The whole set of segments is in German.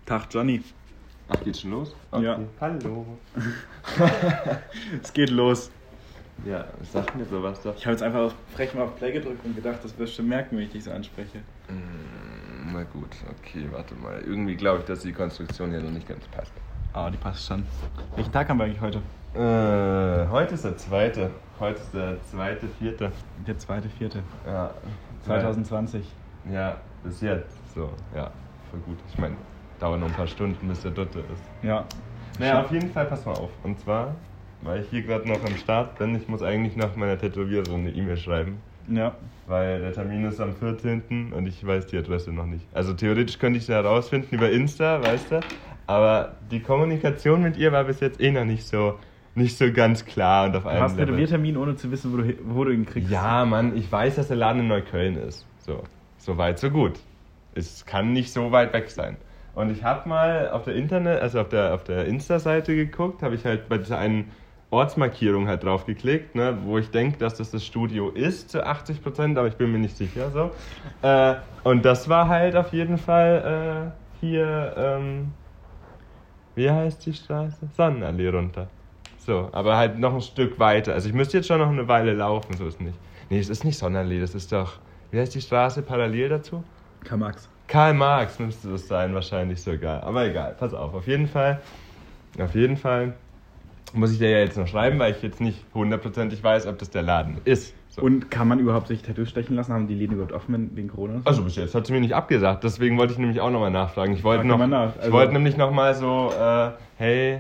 Tag, Johnny. Ach, geht schon los? Okay. Ja. Hallo. Es geht los. Ja, sag mir sowas doch. Ich habe jetzt einfach frech mal auf Play gedrückt und gedacht, das wirst du merken, wenn ich dich so anspreche. Na gut, okay, warte mal. Irgendwie glaube ich, dass die Konstruktion hier noch nicht ganz passt. Ah, die passt schon. Welchen Tag haben wir eigentlich heute? Heute ist der 2. Heute ist der 2.4. Der 2.4. Ja. 2020. Ja, bis jetzt. So, ja, voll gut. Ich meine, dauert noch ein paar Stunden, bis der dritte ist. Ja. Naja, auf jeden Fall, pass mal auf. Und zwar, weil ich hier gerade noch am Start bin, ich muss eigentlich noch meiner Tätowiererin eine E-Mail schreiben. Ja. Weil der Termin ist am 14. und ich weiß die Adresse noch nicht. Also theoretisch könnte ich sie herausfinden über Insta, weißt du? Aber die Kommunikation mit ihr war bis jetzt noch nicht so ganz klar und auf einem Du hast einen Level. Tätowiertermin, ohne zu wissen, wo du ihn kriegst. Ja, Mann, ich weiß, dass der Laden in Neukölln ist. So weit, so gut. Es kann nicht so weit weg sein. Und ich habe mal auf der auf der Insta-Seite geguckt, habe ich halt bei dieser einen Ortsmarkierung halt drauf geklickt, ne, wo ich denke, dass das Studio ist zu 80%, aber ich bin mir nicht sicher so. Und das war halt auf jeden Fall hier, wie heißt die Straße? Sonnenallee runter. So, aber halt noch ein Stück weiter. Also ich müsste jetzt schon noch eine Weile laufen, so ist nicht. Nee, es ist nicht Sonnenallee, das ist doch, wie heißt die Straße parallel dazu? Karl Marx müsste das sein, wahrscheinlich sogar. Aber egal, pass auf jeden Fall muss ich dir ja jetzt noch schreiben, weil ich jetzt nicht hundertprozentig weiß, ob das der Laden ist. So. Und kann man überhaupt sich Tattoos stechen lassen? Haben die Läden überhaupt offen wegen Corona? Also bis jetzt hat sie mir nicht abgesagt, deswegen wollte ich nämlich auch nochmal nachfragen. Ich wollte Also, wollte nämlich nochmal so, hey,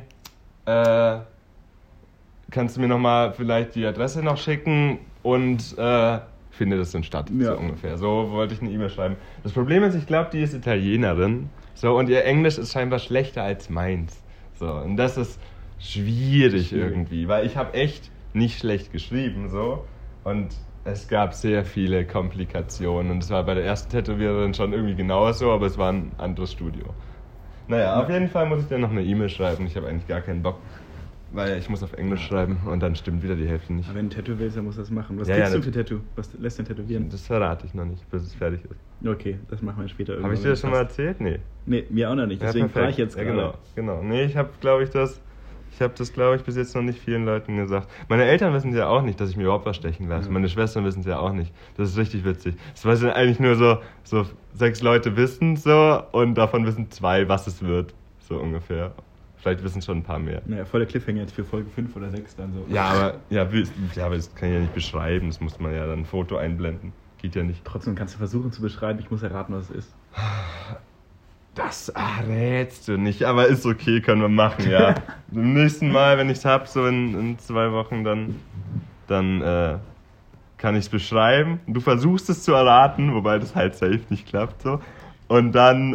kannst du mir nochmal vielleicht die Adresse noch schicken und findet es denn statt, ja. So ungefähr. So wollte ich eine E-Mail schreiben. Das Problem ist, ich glaube, die ist Italienerin, so, und ihr Englisch ist scheinbar schlechter als meins. So, und das ist schwierig irgendwie, weil ich habe echt nicht schlecht geschrieben, so, und es gab sehr viele Komplikationen und es war bei der ersten Tätowiererin schon irgendwie genauso, aber es war ein anderes Studio. Naja, auf jeden Fall muss ich dann noch eine E-Mail schreiben. Ich habe eigentlich gar keinen Bock, weil ich muss auf Englisch schreiben und dann stimmt wieder die Hälfte nicht. Aber wenn du ein Tattoo willst, dann musst du das machen. Was Ja, kriegst ja, du für Tattoo? Was lässt du denn tätowieren? Das verrate ich noch nicht, bis es fertig ist. Okay, das machen wir später irgendwann. Habe ich dir das schon mal erzählt? Nee. Nee, mir auch noch nicht, deswegen frage ich jetzt gerade. Ja, genau. Nee, ich habe das, glaube ich, bis jetzt noch nicht vielen Leuten gesagt. Meine Eltern wissen ja auch nicht, dass ich mir überhaupt was stechen lasse. Meine Schwestern wissen es ja auch nicht. Das ist richtig witzig. Das weiß ja eigentlich nur so 6 Leute wissen so und davon wissen 2, was es wird. So ungefähr. Vielleicht wissen schon ein paar mehr. Naja, voll der Cliffhanger jetzt für Folge 5 oder 6 dann so. Ja, aber das kann ich ja nicht beschreiben. Das muss man ja dann ein Foto einblenden. Geht ja nicht. Trotzdem kannst du versuchen zu beschreiben. Ich muss erraten, was es ist. Das errätst du nicht, aber ist okay, können wir machen, ja. Beim nächsten Mal, wenn ich es habe, so in 2 Wochen, dann kann ich es beschreiben. Du versuchst es zu erraten, wobei das halt safe nicht klappt, so. Und dann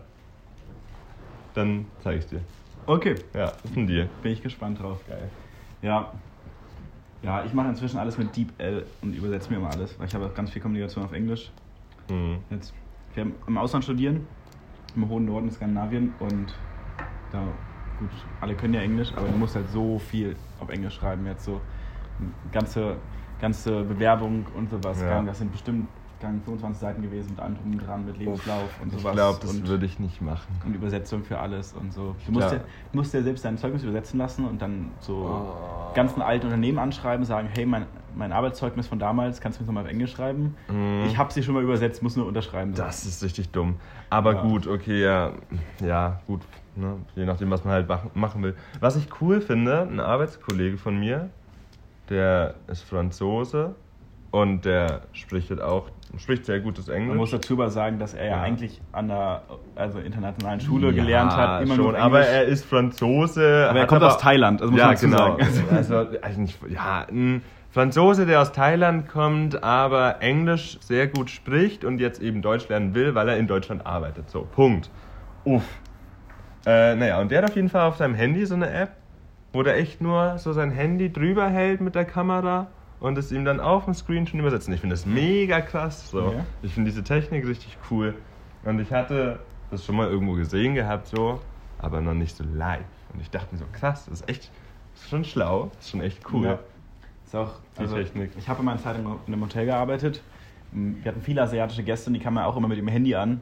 zeige ich dir. Okay. Ja, ist ein Deal. Bin ich gespannt drauf. Geil. Ja, ich mache inzwischen alles mit DeepL und übersetze mir immer alles, weil ich habe ganz viel Kommunikation auf Englisch. Jetzt, wir haben im Ausland studieren, im hohen Norden Skandinavien, und da, gut, alle können ja Englisch, aber du musst halt so viel auf Englisch schreiben, jetzt so ganze Bewerbung und sowas. Ja. Das sind bestimmt 25 Seiten gewesen mit allem drum und dran, mit Lebenslauf und sowas. Ich glaube, das würde ich nicht machen. Und Übersetzung für alles und so. Du Ja. musst ja selbst dein Zeugnis übersetzen lassen und dann so ganzen alten Unternehmen anschreiben, sagen, hey, mein Arbeitszeugnis von damals, kannst du mir das nochmal auf Englisch schreiben? Ich habe sie schon mal übersetzt, muss nur unterschreiben. So. Das ist richtig dumm. Aber gut, okay, ja, gut. Ne? Je nachdem, was man halt machen will. Was ich cool finde, ein Arbeitskollege von mir, der ist Franzose und der spricht sehr gutes Englisch. Man muss dazu aber sagen, dass er ja eigentlich an der internationalen Schule gelernt hat. Immer schon, nur aber er ist Franzose. Aber er kommt aus Thailand, also muss man dazu sagen. Also nicht, ein Franzose, der aus Thailand kommt, aber Englisch sehr gut spricht und jetzt eben Deutsch lernen will, weil er in Deutschland arbeitet. So, Punkt. Uff. Naja, und der hat auf jeden Fall auf seinem Handy so eine App, wo der echt nur so sein Handy drüber hält mit der Kamera und es ihm dann auf dem Screen schon übersetzt. Und ich finde das mega krass. So. Ja. Ich finde diese Technik richtig cool. Und ich hatte das schon mal irgendwo gesehen gehabt, so, aber noch nicht so live. Und ich dachte mir so, krass, das ist schon schlau, das ist schon echt cool. Ja. Ist auch, also Technik. Ich habe in meiner Zeit in einem Hotel gearbeitet. Wir hatten viele asiatische Gäste und die kamen ja auch immer mit dem Handy an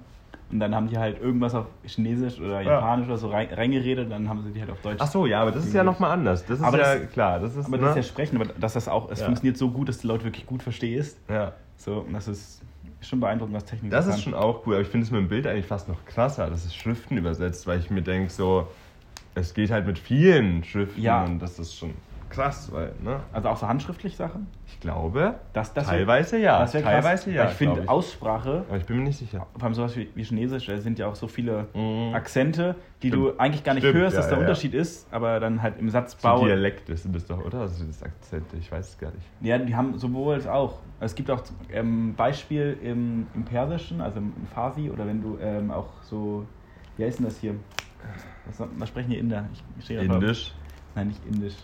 Und dann haben die halt irgendwas auf Chinesisch oder Japanisch oder so reingeredet, dann haben sie die halt auf Deutsch. Ach so, ja, aber das ist ja nochmal anders. Das ist aber ja klar. Das ist, aber das ist ja Sprechen, aber dass das auch, es funktioniert so gut, dass die Leute wirklich gut verstehst. Ja. So, und das ist schon beeindruckend, was Technik Das ist schon auch cool, aber ich finde es mit dem Bild eigentlich fast noch krasser, dass es Schriften übersetzt, weil ich mir denke, so, es geht halt mit vielen Schriften und das ist schon krass, weil, ne? Also auch so handschriftlich Sachen? Ich glaube, das teilweise ja. Das teilweise ja. Ich finde Aussprache, aber ich bin mir nicht sicher. Vor allem sowas wie Chinesisch, da sind ja auch so viele Akzente, die du eigentlich gar nicht hörst, dass der Unterschied ist, aber dann halt im Satzbau. So Dialekte sind das doch, oder? Also das Akzente, ich weiß es gar nicht. Ja, die haben sowohl als auch. Es gibt auch Beispiel im Persischen, also im Farsi, oder wenn du auch so, wie heißt denn das hier? Was sprechen hier Inder? Indisch? Nein, nicht Indisch.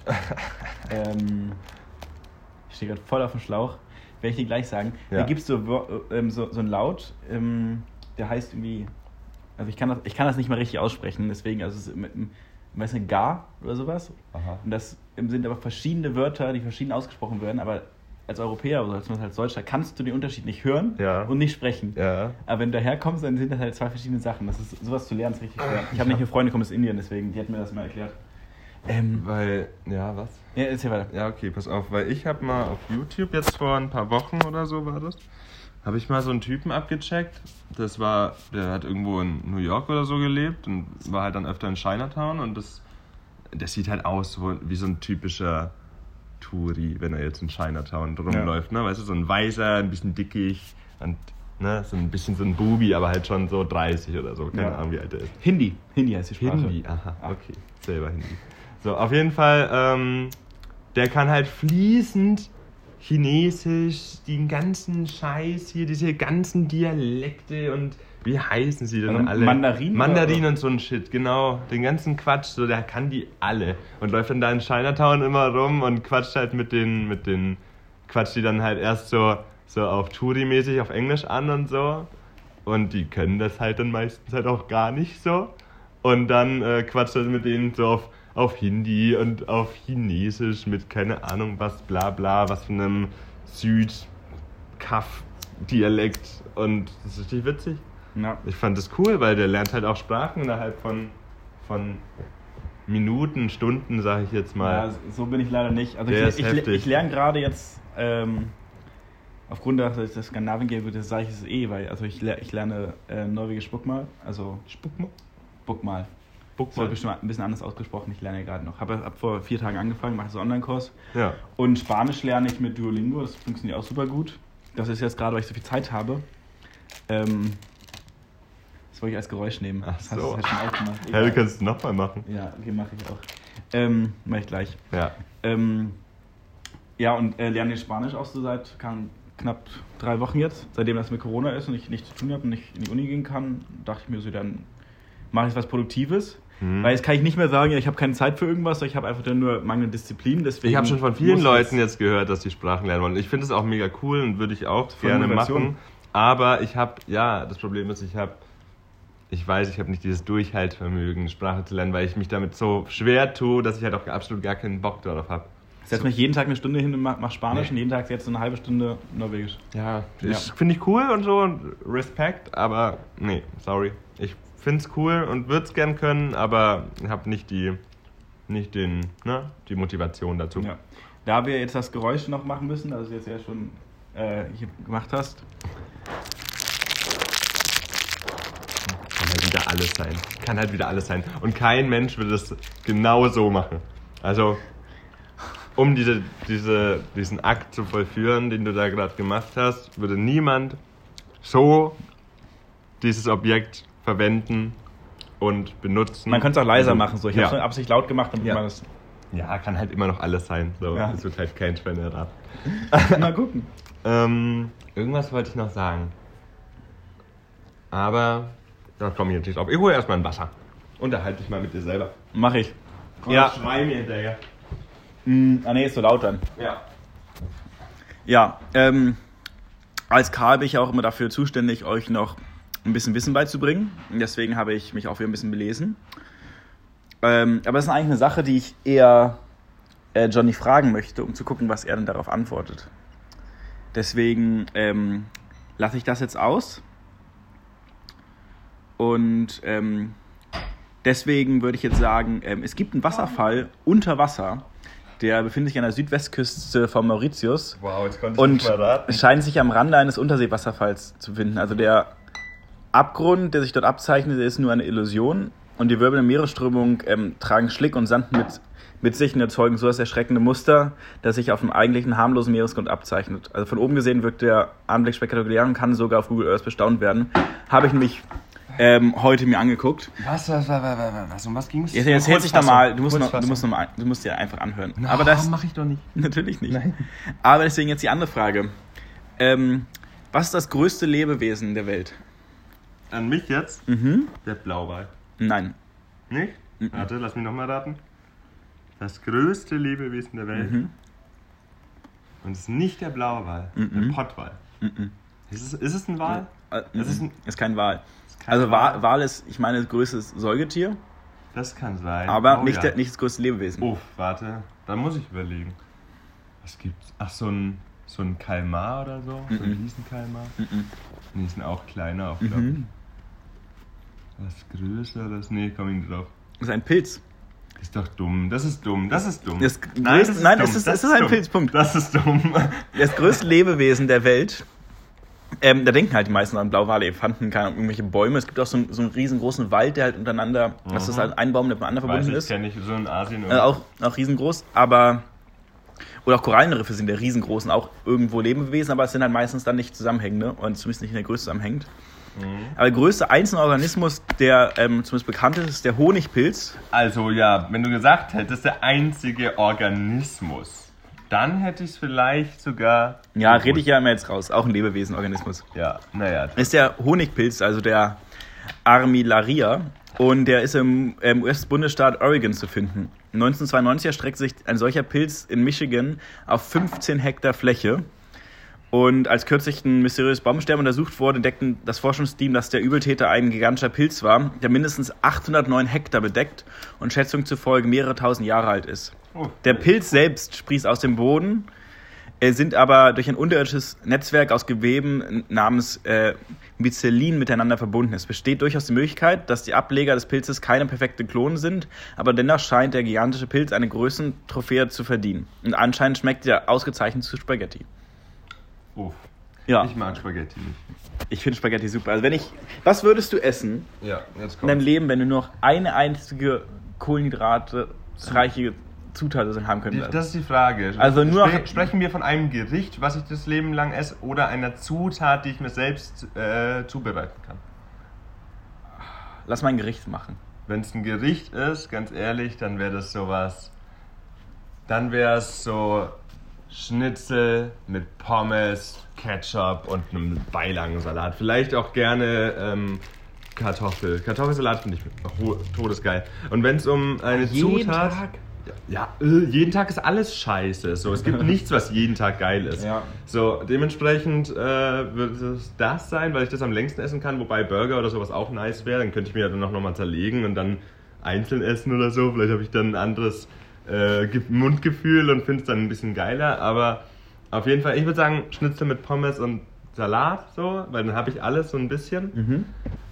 Ich stehe gerade voll auf dem Schlauch. Werde ich dir gleich sagen. Ja. Da gibt es so einen Laut, der heißt irgendwie, also ich kann das nicht mal richtig aussprechen, deswegen, also es ist mit einem, weiß nicht, Gar oder sowas. Aha. Und das sind aber verschiedene Wörter, die verschieden ausgesprochen werden, aber als Europäer oder als Deutscher kannst du den Unterschied nicht hören und nicht sprechen. Ja. Aber wenn du daherkommst, dann sind das halt zwei verschiedene Sachen. Das ist, sowas zu lernen ist richtig schwer. Ich habe nicht eine Freundin, die kommt aus Indien, deswegen, die hat mir das mal erklärt. Weil, was? Ja, erzähl weiter. Ja, okay, pass auf, weil ich habe mal auf YouTube jetzt vor ein paar Wochen oder so war das, habe ich mal so einen Typen abgecheckt. Der hat irgendwo in New York oder so gelebt und war halt dann öfter in Chinatown und das sieht halt aus wie so ein typischer Touri, wenn er jetzt in Chinatown rumläuft, ne? Weißt du, so ein weißer, ein bisschen dickig und ne, so ein bisschen so ein Bubi, aber halt schon so 30 oder so, keine Ahnung, wie alt er ist. Hindi heißt die Sprache. Hindi, aha, okay, selber Hindi. So, auf jeden Fall, der kann halt fließend Chinesisch, den ganzen Scheiß hier, diese ganzen Dialekte und wie heißen sie denn alle? Mandarin und so ein Shit, genau. Den ganzen Quatsch, so, der kann die alle. Und läuft dann da in Chinatown immer rum und quatscht halt mit den quatscht die dann halt erst so auf Touri-mäßig auf Englisch an und so. Und die können das halt dann meistens halt auch gar nicht so. Und dann quatscht er mit denen so auf Hindi und auf Chinesisch mit keine Ahnung was, bla bla, was für einem Süd-Kaff-Dialekt. Und das ist richtig witzig. Ja. Ich fand das cool, weil der lernt halt auch Sprachen innerhalb von Minuten, Stunden, sage ich jetzt mal. Ja, so bin ich leider nicht. Also ich lerne gerade jetzt, aufgrund, dass ich das Skandinavien gebe, das sage ich es weil also ich lerne Norwegisch Bokmål, also Bokmål. Das wird bestimmt ein bisschen anders ausgesprochen, ich lerne ja gerade noch. Hab vor 4 Tagen angefangen, mache so einen Online-Kurs. Ja. Und Spanisch lerne ich mit Duolingo, das funktioniert auch super gut. Das ist jetzt gerade, weil ich so viel Zeit habe. Das wollte ich als Geräusch nehmen. Ach das so. hast du schon auch gemacht. Ja, du kannst es nochmal machen. Ja, okay, mache ich auch. Mache ich gleich. Ja. Ja, und lerne Spanisch auch so seit knapp 3 Wochen jetzt. Seitdem das mit Corona ist und ich nichts zu tun habe und nicht in die Uni gehen kann, dachte ich mir so, dann mache ich was Produktives. Weil jetzt kann ich nicht mehr sagen, ich habe keine Zeit für irgendwas, ich habe einfach nur mangelnde Disziplin. Deswegen ich habe schon von vielen Leuten jetzt gehört, dass die Sprachen lernen wollen. Ich finde es auch mega cool und würde ich auch gerne machen. Aber ich habe, das Problem ist, ich habe nicht dieses Durchhaltvermögen, Sprache zu lernen, weil ich mich damit so schwer tue, dass ich halt auch absolut gar keinen Bock darauf habe. Ich setze mich jeden Tag eine Stunde hin und mach Spanisch und jeden Tag jetzt so eine halbe Stunde Norwegisch. Ja, finde ich cool und so und Respekt, aber nee, sorry. Ich finde es cool und würde es gern können, aber ich habe nicht die Motivation dazu. Ja. Da wir jetzt das Geräusch noch machen müssen, das du jetzt ja schon hier gemacht hast. Kann halt wieder alles sein. Und kein Mensch würde das genau so machen. Also, um diesen Akt zu vollführen, den du da gerade gemacht hast, würde niemand so dieses Objekt verwenden und benutzen. Man könnte es auch leiser machen. So. Ich habe es mit Absicht laut gemacht, damit man das... Ja, kann halt immer noch alles sein. So, es wird halt kein Schweinerad. Mal gucken. Irgendwas wollte ich noch sagen. Aber da komme ich jetzt nicht drauf. Ich hole erstmal ein Wasser. Unterhalte dich mal mit dir selber. Mach ich. Schrei mir hinterher. Nee, ist so laut dann. Ja, als Karl bin ich auch immer dafür zuständig, euch noch ein bisschen Wissen beizubringen. Deswegen habe ich mich auch wieder ein bisschen belesen. Aber das ist eigentlich eine Sache, die ich eher Johnny fragen möchte, um zu gucken, was er denn darauf antwortet. Deswegen lasse ich das jetzt aus Und deswegen würde ich jetzt sagen, es gibt einen Wasserfall unter Wasser, der befindet sich an der Südwestküste von Mauritius. Wow, jetzt konnte ich und nicht mal raten. scheint sich am Rande eines Unterseewasserfalls zu befinden. Also der Abgrund, der sich dort abzeichnet, ist nur eine Illusion. Und die wirbelnde Meeresströmung tragen Schlick und Sand mit sich und erzeugen so das erschreckende Muster, das sich auf dem eigentlichen harmlosen Meeresgrund abzeichnet. Also von oben gesehen wirkt der Anblick spektakulär und kann sogar auf Google Earth bestaunt werden. Habe ich nämlich heute mir angeguckt. Was? Um was ging es? Jetzt erzähl sich nochmal, du musst dir einfach anhören. No, aber das mache ich doch nicht. Natürlich nicht. Nein. Aber deswegen jetzt die andere Frage. Was ist das größte Lebewesen der Welt? An mich jetzt? Der Blauwal. Nein. Nicht? Warte, lass mich nochmal raten. Das größte Lebewesen der Welt. Und es ist nicht der Blauwal, der Pottwal. Ist es ein Wal? Ist kein Wal. Also Wal ist, ich meine, das größte Säugetier, Das kann sein. aber nicht das größte Lebewesen. Oh, warte, da muss ich überlegen. Was gibt's? Ach, so ein Kalmar oder so? So ein Riesenkalmar? Die sind auch kleiner, auch glaube ich. Was Größeres? Nee, komm ich nicht drauf. Das ist ein Pilz. Ist doch dumm. Das ist dumm. Es ist ein Pilz, Punkt. Das ist dumm. Das größte Lebewesen der Welt, da denken halt die meisten an Blauwale, Elefanten, keine Ahnung, irgendwelche Bäume. Es gibt auch so einen riesengroßen Wald, der halt untereinander, das ist halt ein Baum, der mit dem anderen verbunden ist. Kenne ich so in Asien. Auch riesengroß, aber... Oder auch Korallenriffe sind der riesengroßen, auch irgendwo Lebewesen, aber es sind halt meistens dann nicht zusammenhängende und zumindest nicht in der Größe zusammenhängt. Aber der größte einzelne Organismus, der zumindest bekannt ist der Honigpilz. Also ja, wenn du gesagt hättest, der einzige Organismus, dann hätte ich es vielleicht sogar... Ja, rede ich ja immer jetzt raus, auch ein Lebewesenorganismus. Ja, naja. Ist der Honigpilz, also der Armillaria, und der ist im US-Bundesstaat Oregon zu finden. 1992 erstreckt sich ein solcher Pilz in Michigan auf 15 Hektar Fläche. Und als kürzlich ein mysteriöses Baumsterben untersucht wurde, entdeckten das Forschungsteam, dass der Übeltäter ein gigantischer Pilz war, der mindestens 809 Hektar bedeckt und Schätzungen zufolge mehrere tausend Jahre alt ist. Der Pilz selbst sprießt aus dem Boden, sind aber durch ein unterirdisches Netzwerk aus Geweben namens Myzelin miteinander verbunden. Es besteht durchaus die Möglichkeit, dass die Ableger des Pilzes keine perfekten Klonen sind, aber dennoch scheint der gigantische Pilz eine Größentrophäe zu verdienen. Und anscheinend schmeckt er ausgezeichnet zu Spaghetti. Uff. Ja. Ich mag Spaghetti nicht. Ich finde Spaghetti super. Also was würdest du essen in deinem Leben, wenn du nur noch eine einzige kohlenhydratreiche Zutat haben könntest? Das ist die Frage. Also nur sprechen wir von einem Gericht, was ich das Leben lang esse, oder einer Zutat, die ich mir selbst zubereiten kann? Lass mal ein Gericht machen. Wenn es ein Gericht ist, ganz ehrlich, dann wäre das sowas. Dann wäre es so Schnitzel mit Pommes, Ketchup und einem Beilagensalat. Vielleicht auch gerne Kartoffelsalat finde ich todesgeil. Und wenn es um eine Zutat... jeden Tag ist alles scheiße. So, es gibt nichts, was jeden Tag geil ist. Ja. So, dementsprechend würde es das sein, weil ich das am längsten essen kann, wobei Burger oder sowas auch nice wäre. Dann könnte ich mir dann noch mal zerlegen und dann einzeln essen oder so. Vielleicht habe ich dann ein anderes Mundgefühl und finde es dann ein bisschen geiler. Aber auf jeden Fall, ich würde sagen, Schnitzel mit Pommes und Salat, so, weil dann habe ich alles so ein bisschen.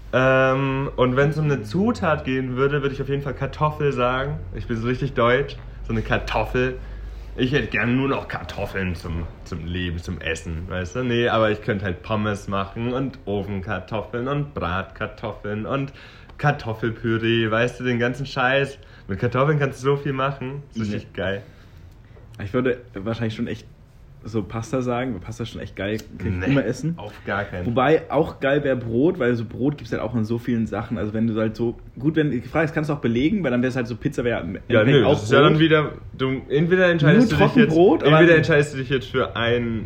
Und wenn es um eine Zutat gehen würde, würde ich auf jeden Fall Kartoffel sagen. Ich bin so richtig deutsch. So eine Kartoffel. Ich hätte gerne nur noch Kartoffeln zum Leben, zum Essen, weißt du? Nee, aber ich könnte halt Pommes machen und Ofenkartoffeln und Bratkartoffeln und Kartoffelpüree, weißt du, den ganzen Scheiß. Mit Kartoffeln kannst du so viel machen. Das ist richtig geil. Ich würde wahrscheinlich schon echt so Pasta sagen, weil Pasta ist schon echt geil, kann ich immer essen. Auf gar keinen Fall. Wobei auch geil wäre Brot, weil so Brot gibt es halt auch in so vielen Sachen. Also wenn du halt so, gut, wenn du fragst, kannst du auch belegen, weil dann wäre es halt so Pizza wäre auch das ist ja dann wieder, entweder entscheidest du dich jetzt für ein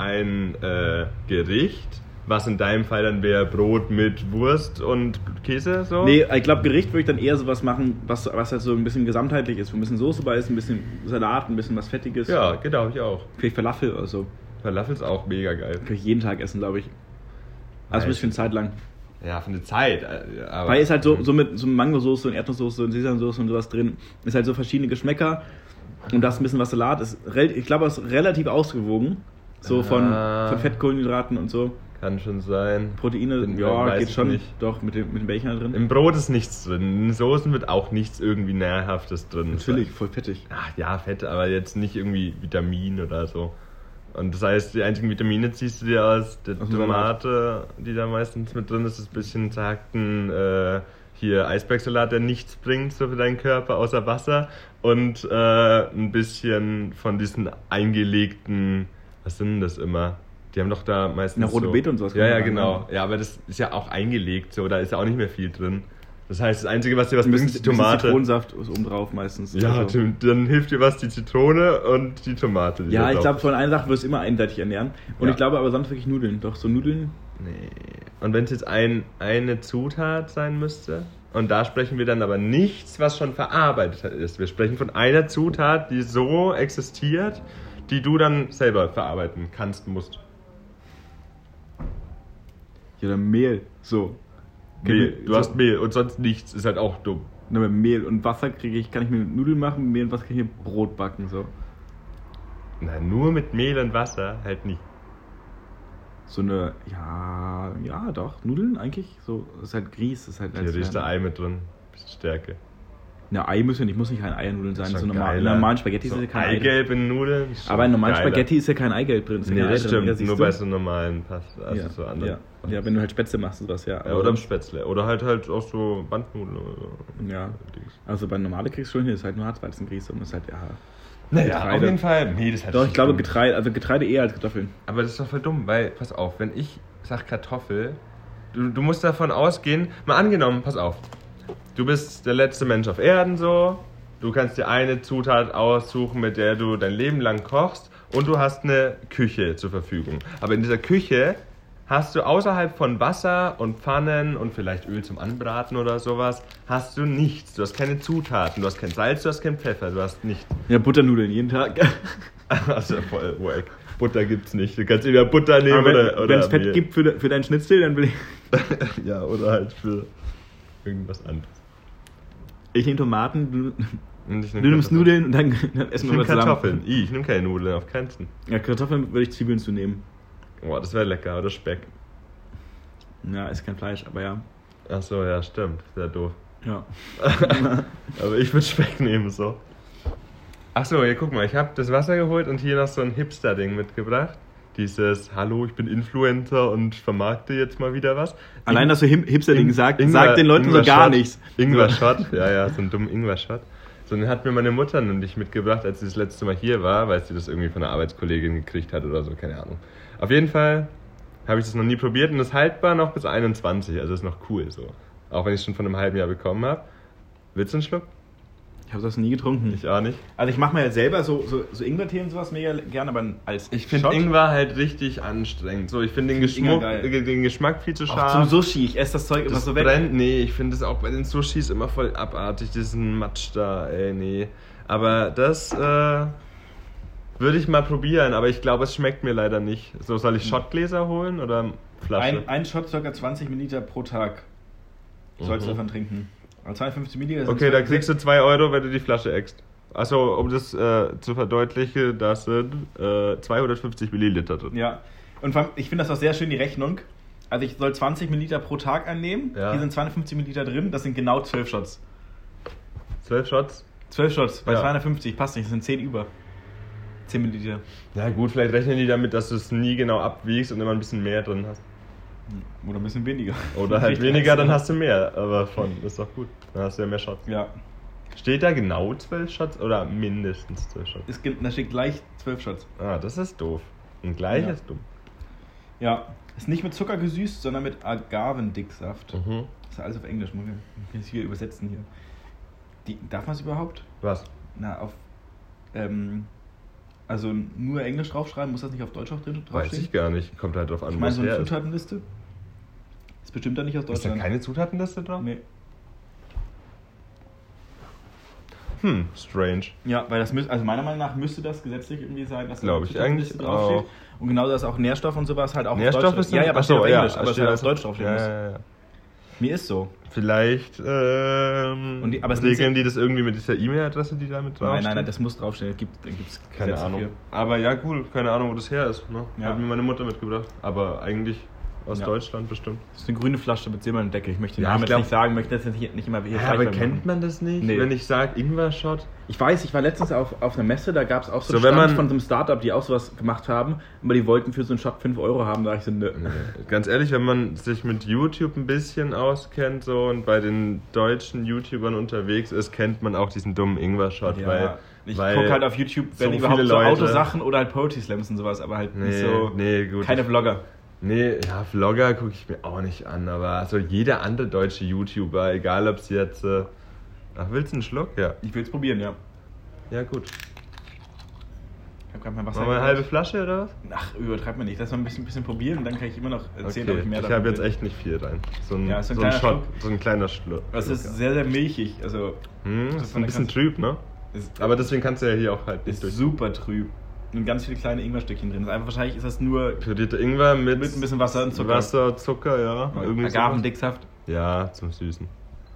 Gericht, was in deinem Fall dann wäre Brot mit Wurst und Käse, so? Nee, ich glaube, Gericht würde ich dann eher sowas machen, was halt so ein bisschen gesamtheitlich ist, wo ein bisschen Soße bei ist, ein bisschen Salat, ein bisschen was Fettiges. Ja, genau, ich auch. Vielleicht Falafel oder so. Falafel ist auch mega geil. Kann ich jeden Tag essen, glaube ich. Also ein bisschen Zeit lang. Ja, für eine Zeit. Aber weil ist halt so mit so Mangosoße und Erdnusssoße und Sesamsoße und sowas drin. Ist halt so verschiedene Geschmäcker. Und das ein bisschen was Salat ist. Ich glaube, es ist relativ ausgewogen. So von Fettkohlenhydraten und so. Kann schon sein. Proteine, geht schon. Nicht. Doch, mit dem Bacon da drin. Im Brot ist nichts drin. In Soßen wird auch nichts irgendwie Nährhaftes drin. Natürlich, voll fettig. Ach ja, Fett, aber jetzt nicht irgendwie Vitamin oder so. Und das heißt, die einzigen Vitamine ziehst du dir aus der Tomate, die da meistens mit drin ist, ein bisschen zerhackten hier Eisbergsalat, der nichts bringt so für deinen Körper außer Wasser und ein bisschen von diesen eingelegten, was sind denn das immer? Die haben doch da meistens rote Beete und sowas. Ja, genau. Ja, aber das ist ja auch eingelegt, so, da ist ja auch nicht mehr viel drin. Das heißt, das Einzige, was dir was bringt, ist die Tomate. Zitronensaft ist oben drauf meistens. Ja, also. Dann hilft dir was die Zitrone und die Tomate. Die ja, ich glaube, von einer Sache wirst du immer einseitig ernähren. Und ich glaube aber sonst wirklich Nudeln. Doch, so Nudeln? Nee. Und wenn es jetzt eine Zutat sein müsste, und da sprechen wir dann aber nichts, was schon verarbeitet ist. Wir sprechen von einer Zutat, die so existiert, die du dann selber verarbeiten kannst, musst. Ja, dann Mehl. So. Mehl. Du hast Mehl und sonst nichts. Ist halt auch dumm. Na, mit Mehl und Wasser kann ich mit Nudeln machen, mit Mehl und Wasser kann ich hier Brot backen. So. Na, nur mit Mehl und Wasser halt nicht. So eine, ja, doch, Nudeln eigentlich. So, das ist halt Grieß. Das ist halt hier ist da Ei mit drin. Bisschen Stärke. Na, Ei muss nicht kein Eiernudeln sein. So in normalen Spaghetti ist ja kein Eigelb in Nudeln. Aber in normalen Spaghetti ist ja kein Eigelb drin. Nee, das stimmt. Nur bei so normalen Pasta. Also so anderen. Ja, wenn du halt Spätzle machst und was, ja. Oder im Spätzle. Oder halt auch so Bandnudeln oder so. Ja. Also bei normalen kriegst du schon hier, ist halt nur Hartweizengrieß und das ist halt, Naja, Getreide. Auf jeden Fall. Nee, das ist halt doch, ich glaube Getreide eher als Kartoffeln. Aber das ist doch voll dumm, weil, pass auf, wenn ich sag Kartoffel, du musst davon ausgehen, mal angenommen, pass auf, du bist der letzte Mensch auf Erden so, du kannst dir eine Zutat aussuchen, mit der du dein Leben lang kochst und du hast eine Küche zur Verfügung. Aber in dieser Küche hast du außerhalb von Wasser und Pfannen und vielleicht Öl zum Anbraten oder sowas, hast du nichts. Du hast keine Zutaten, du hast kein Salz, du hast kein Pfeffer, du hast nichts. Ja, Butternudeln jeden Tag. Also voll wack. Butter gibt's nicht. Du kannst entweder Butter nehmen oder wenn es Fett gibt für deinen Schnitzel, dann will ich... Ja, oder halt für irgendwas anderes. Ich nehme Tomaten, du nimmst Nudeln und dann essen wir was zusammen. Kartoffeln. Ich nehme keine Nudeln, auf keinen Fall. Ja, Kartoffeln würde ich Zwiebeln zu nehmen. Boah, das wäre lecker. Oder Speck. Ja, ist kein Fleisch, aber ja. Ach so, ja, stimmt. Sehr doof. Ja. Aber ich würde Speck nehmen, so. Ach so, hier guck mal, ich habe das Wasser geholt und hier noch so ein Hipster-Ding mitgebracht. Dieses, hallo, ich bin Influencer und vermarkte jetzt mal wieder was. Allein, dass du Hipster-Ding sagt den Leuten so gar nichts. Ingwer-Shot, ja, so einen dummen Ingwer-Shot. So, den hat mir meine Mutter nämlich mitgebracht, als sie das letzte Mal hier war, weil sie das irgendwie von einer Arbeitskollegin gekriegt hat oder so, keine Ahnung. Auf jeden Fall habe ich das noch nie probiert und ist haltbar noch bis 21, also ist noch cool so. Auch wenn ich es schon von einem halben Jahr bekommen habe. Willst du einen Schluck? Ich habe das nie getrunken. Ich auch nicht. Also ich mache mir ja selber so Ingwertee und sowas mega gerne, aber als ich finde Ingwer halt richtig anstrengend. So, ich finde den Geschmack viel zu scharf. Auch zum Sushi, ich esse das Zeug immer so weg. Brennt, nee, ich finde es auch bei den Sushis immer voll abartig, diesen Matsch da, nee. Aber das würde ich mal probieren, aber ich glaube, es schmeckt mir leider nicht. So, soll ich Schottgläser holen oder Flasche? Ein Shot ca. 20 Milliliter pro Tag sollst du davon trinken. 52 Milliliter. Okay, da kriegst du 2 Euro, wenn du die Flasche eckst. Achso, um das zu verdeutlichen, das sind 250 Milliliter drin. Ja, und ich finde das auch sehr schön, die Rechnung. Also ich soll 20 Milliliter pro Tag einnehmen. Ja. Hier sind 250 Milliliter drin, das sind genau 12 Shots. 12 Shots? 12 Shots, bei 250, passt nicht, das sind 10 über. 10 Milliliter. Ja gut, vielleicht rechnen die damit, dass du es nie genau abwiegst und immer ein bisschen mehr drin hast. Oder ein bisschen weniger. Oder halt weniger, dann hast du mehr. Aber ist doch gut. Dann hast du ja mehr Shots. Ja. Steht da genau 12 Shots oder mindestens 12 Shots? Da steht gleich 12 Shots. Ah, das ist doof. Und gleich ist dumm. Ja, ist nicht mit Zucker gesüßt, sondern mit Agavendicksaft. Das ist alles auf Englisch. Muss ich es hier übersetzen hier. Darf man es überhaupt? Was? Na, auf... also nur Englisch draufschreiben, muss das nicht auf Deutsch auch draufstehen? Weiß ich gar nicht. Kommt halt drauf an, ich meine, so eine Zutatenliste? Ist bestimmt da nicht aus Deutschland. Ist da keine Zutatenliste drauf? Nee. Strange. Ja, weil also meiner Meinung nach müsste das gesetzlich irgendwie sein, dass da eine Zutatenliste draufsteht. Auch. Und genauso, dass auch Nährstoff und sowas halt auch Nährstoff auf Deutsch ist ja, aber steht auf Englisch, aber es halt auf Deutsch draufstehen muss. Ja. Mir ist so. Vielleicht regeln die das irgendwie mit dieser E-Mail-Adresse, die da mit draufsteht? Nein, das muss draufstehen. Da gibt's keine Ahnung. Aber ja, cool, keine Ahnung, wo das her ist. Ne? Ja. Hat mir meine Mutter mitgebracht. Aber eigentlich aus Deutschland bestimmt. Das ist eine grüne Flasche mit silbernem Deckel. Ich möchte den Ja, Namen ich jetzt nicht sagen, möchte das jetzt nicht immer hier aber kennt man das nicht, wenn ich sage Ingwer-Shot? Ich weiß, ich war letztens auf einer Messe, da gab es auch so einen wenn Stand man- von so einem Startup, die auch sowas gemacht haben, aber die wollten für so einen Shot 5 Euro haben, da ich so, nö. Ganz ehrlich, wenn man sich mit YouTube ein bisschen auskennt so und bei den deutschen YouTubern unterwegs ist, kennt man auch diesen dummen Ingwer-Shot, Ja, ich weil gucke halt auf YouTube, wenn so überhaupt viele so Leute- Autosachen oder halt Poetry Slams und sowas, aber halt nicht so, gut. keine Vlogger. Nee, ja, Vlogger gucke ich mir auch nicht an, aber so jeder andere deutsche YouTuber, egal ob es jetzt... Ach, willst du einen Schluck? Ja. Ich will es probieren, ja. Ja, gut. Ich habe gerade mein Wasser. Machen wir eine halbe Flasche oder was? Ach, übertreib mir nicht. Lass mal ein bisschen probieren, dann kann ich immer noch erzählen, ob Okay, ich mehr ich davon habe jetzt will. echt nicht viel rein. So ein, Ja, so ein so ein kleiner Shot, Schluck. so ein kleiner Schluck. Es ist sehr, sehr milchig. Also, Ist ein bisschen trüb, ne? ist, Aber deswegen kannst du ja hier auch halt nicht ist durch. super trüb. Und ganz viele kleine Ingwerstückchen drin. Einfach, wahrscheinlich ist das nur Pürierte Ingwer mit ein bisschen Wasser und Zucker. Wasser, Zucker, ja. Irgendwie sowas. Agavendicksaft. Ja, zum Süßen.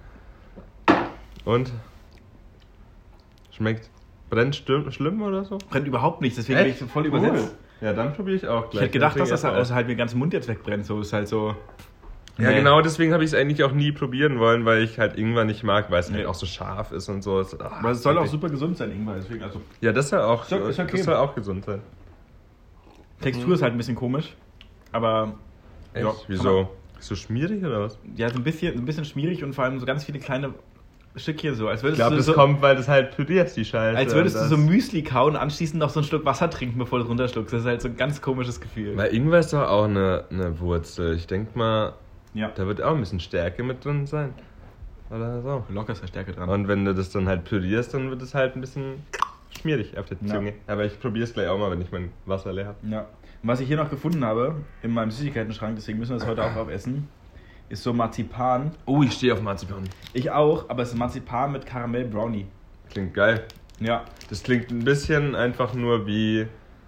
Und? Schmeckt. Brennt schlimm oder so? Brennt überhaupt nicht, deswegen bin ich so voll übersetzt. Ja, dann probiere ich auch Ich gleich. hätte gedacht, dass Deswegen das halt mir den ganzen Mund jetzt wegbrennt. So ist halt so. Ja, Nee. genau, deswegen habe ich es eigentlich auch nie probieren wollen, weil ich halt Ingwer nicht mag, weil es Nee. halt auch so scharf ist und so. Aber es soll auch super gesund sein, Ingwer. Deswegen, also, Ja, das soll auch, Ist okay. das soll auch gesund sein. Textur ist halt ein bisschen komisch. Aber. Echt? Ja, kann Wieso? So schmierig oder was? Ja, so ein bisschen schmierig und vor allem so ganz viele kleine Stückchen so. Als Ich würdest glaube, du das so, kommt, weil das halt püriert, die Scheiße. als würdest und du das- so Müsli kauen und anschließend noch so ein Stück Wasser trinken, bevor du runterschluckst. Das ist halt so ein ganz komisches Gefühl. Weil Ingwer ist doch auch eine Wurzel. Ich denke mal, Ja. da wird auch ein bisschen Stärke mit drin sein. Oder so. Locker ist da Stärke dran. Und wenn du das dann halt pürierst, dann wird es halt ein bisschen schmierig auf der Ja. Zunge. Aber ich probiere es gleich auch mal, wenn ich mein Wasser leer habe. Ja. Und was ich hier noch gefunden habe, in meinem Süßigkeiten-Schrank, deswegen müssen wir das heute auch aufessen, ist so Marzipan. Oh, ich stehe auf Marzipan. Ich auch, aber es ist Marzipan mit Karamell-Brownie. Klingt geil. Ja. Das klingt ein bisschen einfach nur wie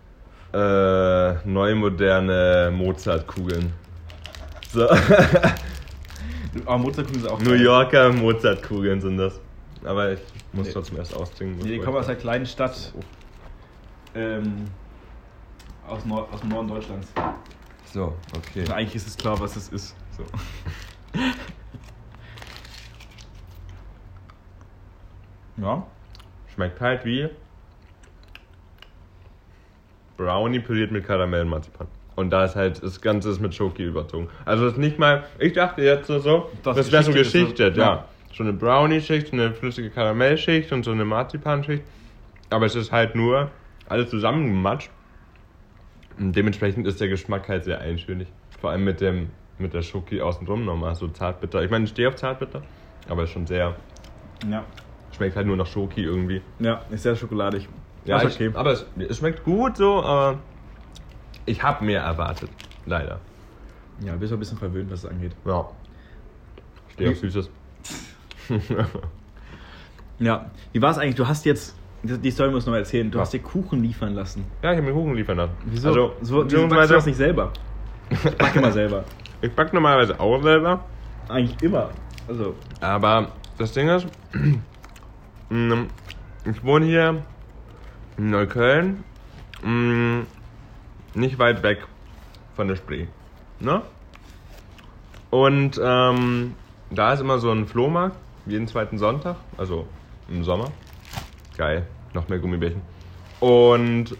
neu moderne Mozartkugeln. So. Aber Mozartkugeln sind auch New geil. Yorker Mozartkugeln sind das. Aber ich muss Nee. trotzdem erst austrinken. Nee, die bevor kommen aus ich- einer kleinen Stadt. Aus dem Norden Deutschlands. So, okay. Also eigentlich ist es klar, was es ist. So. Ja. Schmeckt halt wie Brownie püriert mit Karamell und Marzipan. Und da ist halt, das Ganze ist mit Schoki überzogen. Also das ist nicht mal, ich dachte jetzt so, das wäre so geschichtet ist so- geschichtet, ja. ja. So eine Brownie-Schicht, so eine flüssige Karamellschicht und so eine Marzipanschicht. Aber es ist halt nur alles zusammengematscht. Und dementsprechend ist der Geschmack halt sehr eintönig. Vor allem mit der Schoki außenrum nochmal, so zartbitter. Ich meine, ich stehe auf zartbitter, aber ist schon sehr, Ja. schmeckt halt nur nach Schoki irgendwie. Ja, ist sehr schokoladig. Ja, ist okay. aber es schmeckt gut so, aber ich habe mehr erwartet. Leider. Ja, bist du ein bisschen verwöhnt, was es angeht. Ja. Stehe auf Süßes. Ja. Wie war es eigentlich? Du hast jetzt, die Story muss ich noch mal erzählen, du Ja. hast dir Kuchen liefern lassen. Ja, ich habe mir Kuchen liefern lassen. Wieso? Also, Wieso backst du beziehungsweise, das nicht selber? Ich backe immer selber. ich backe normalerweise auch selber, Eigentlich immer. Also, aber das Ding ist, ich wohne hier in Neukölln, nicht weit weg von der Spree. Ne? Und da ist immer so ein Flohmarkt, jeden zweiten Sonntag, also im Sommer. Geil, noch mehr Gummibärchen. Und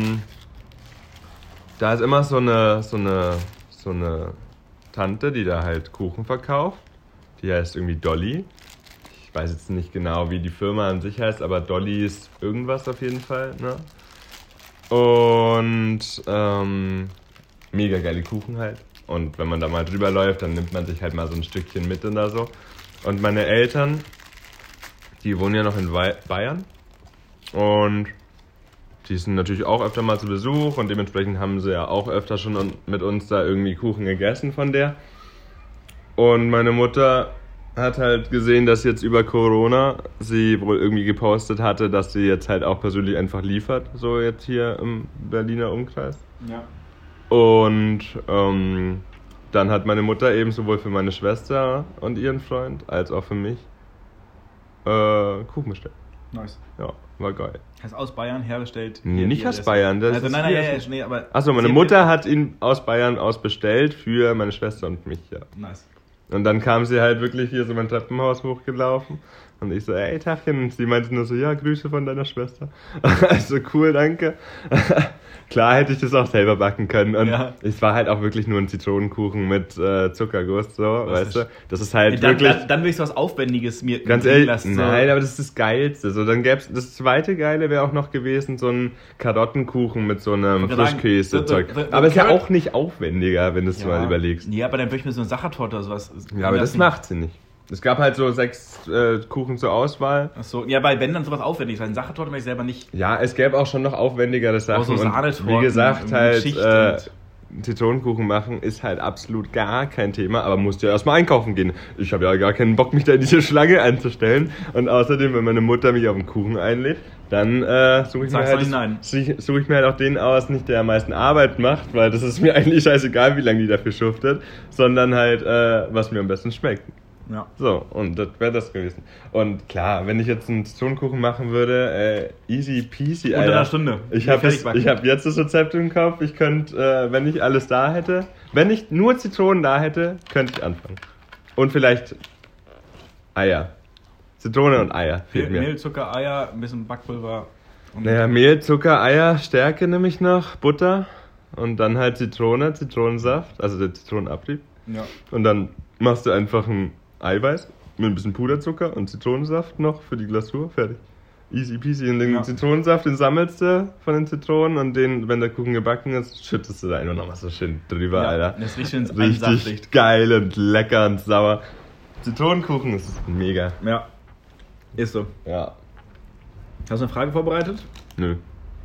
da ist immer so eine Tante, die da halt Kuchen verkauft. Die heißt irgendwie Dolly. Ich weiß jetzt nicht genau, wie die Firma an sich heißt, aber Dolly ist irgendwas auf jeden Fall. Ne? Und mega geile Kuchen halt. Und wenn man da mal drüber läuft, dann nimmt man sich halt mal so ein Stückchen mit oder so. Und meine Eltern, die wohnen ja noch in Bayern. Und die sind natürlich auch öfter mal zu Besuch und dementsprechend haben sie ja auch öfter schon mit uns da irgendwie Kuchen gegessen von der. Und meine Mutter hat halt gesehen, dass jetzt über Corona sie wohl irgendwie gepostet hatte, dass sie jetzt halt auch persönlich einfach liefert, so jetzt hier im Berliner Umkreis. ja. Und dann hat meine Mutter eben sowohl für meine Schwester und ihren Freund als auch für mich Kuchen bestellt. Nice. Ja, war geil. Heißt aus Bayern hergestellt. Nee, nicht aus Bayern. Das also ist nein, aber... Achso, meine Mutter hat ihn aus Bayern aus bestellt für meine Schwester und mich, ja. Nice. Und dann kam sie halt wirklich hier so mein Treppenhaus hochgelaufen. Und ich so, ey, Tachchen. Und sie meinte nur so, ja, Grüße von deiner Schwester. Also cool, danke. Klar hätte ich das auch selber backen können. Und es war halt auch wirklich nur ein Zitronenkuchen mit Zuckerguss, so, weißt du. Das ist halt wirklich... Dann will ich so was Aufwendiges mir ganz ehrlich lassen. Nein, aber das ist das Geilste. So, dann gäb's das zweite Geile wäre auch noch gewesen, so ein Karottenkuchen mit so einem Frischkäse-Zeug. Aber ist ja auch nicht aufwendiger, wenn du es mal überlegst. Ja, aber dann würde ich mir so eine Sachertorte oder sowas... Ja, aber das macht sie nicht. Es gab halt so 6 Kuchen zur Auswahl. Achso, ja, bei wenn dann sowas Aufwendiges, weil eine Sachertorte möchte ich selber nicht. Ja, es gäbe auch schon noch aufwendigere Sachen. So und wie gesagt, halt Zitronenkuchen machen ist halt absolut gar kein Thema, aber musst ja erstmal einkaufen gehen. Ich habe ja gar keinen Bock, mich da in diese Schlange einzustellen. Und außerdem, wenn meine Mutter mich auf einen Kuchen einlädt, dann suche ich mir halt auch den aus, nicht der am meisten Arbeit macht, weil das ist mir eigentlich scheißegal, wie lange die dafür schuftet, sondern halt, was mir am besten schmeckt. Ja. So, und das wäre das gewesen. Und klar, wenn ich jetzt einen Zitronenkuchen machen würde, easy peasy, Alter. Unter einer Stunde. Ich hab jetzt das Rezept im Kopf. Ich könnte, wenn ich alles da hätte, wenn ich nur Zitronen da hätte, könnte ich anfangen. Und vielleicht Eier. Zitrone und Eier fehlt mir. Mehl, Zucker, Eier, ein bisschen Backpulver. Naja, Mehl, Zucker, Eier, Stärke nehme ich noch, Butter und dann halt Zitrone, Zitronensaft, also der Zitronenabrieb. Ja. Und dann machst du einfach ein Eiweiß mit ein bisschen Puderzucker und Zitronensaft noch für die Glasur, fertig. Easy peasy. Und den Zitronensaft, den sammelst du von den Zitronen und den, wenn der Kuchen gebacken ist, schüttest du da einfach nochmal so schön drüber, Alter. Das ist richtig geil und lecker und sauer. Zitronenkuchen ist mega. Ja, ist so. Ja. Hast du eine Frage vorbereitet? Nö.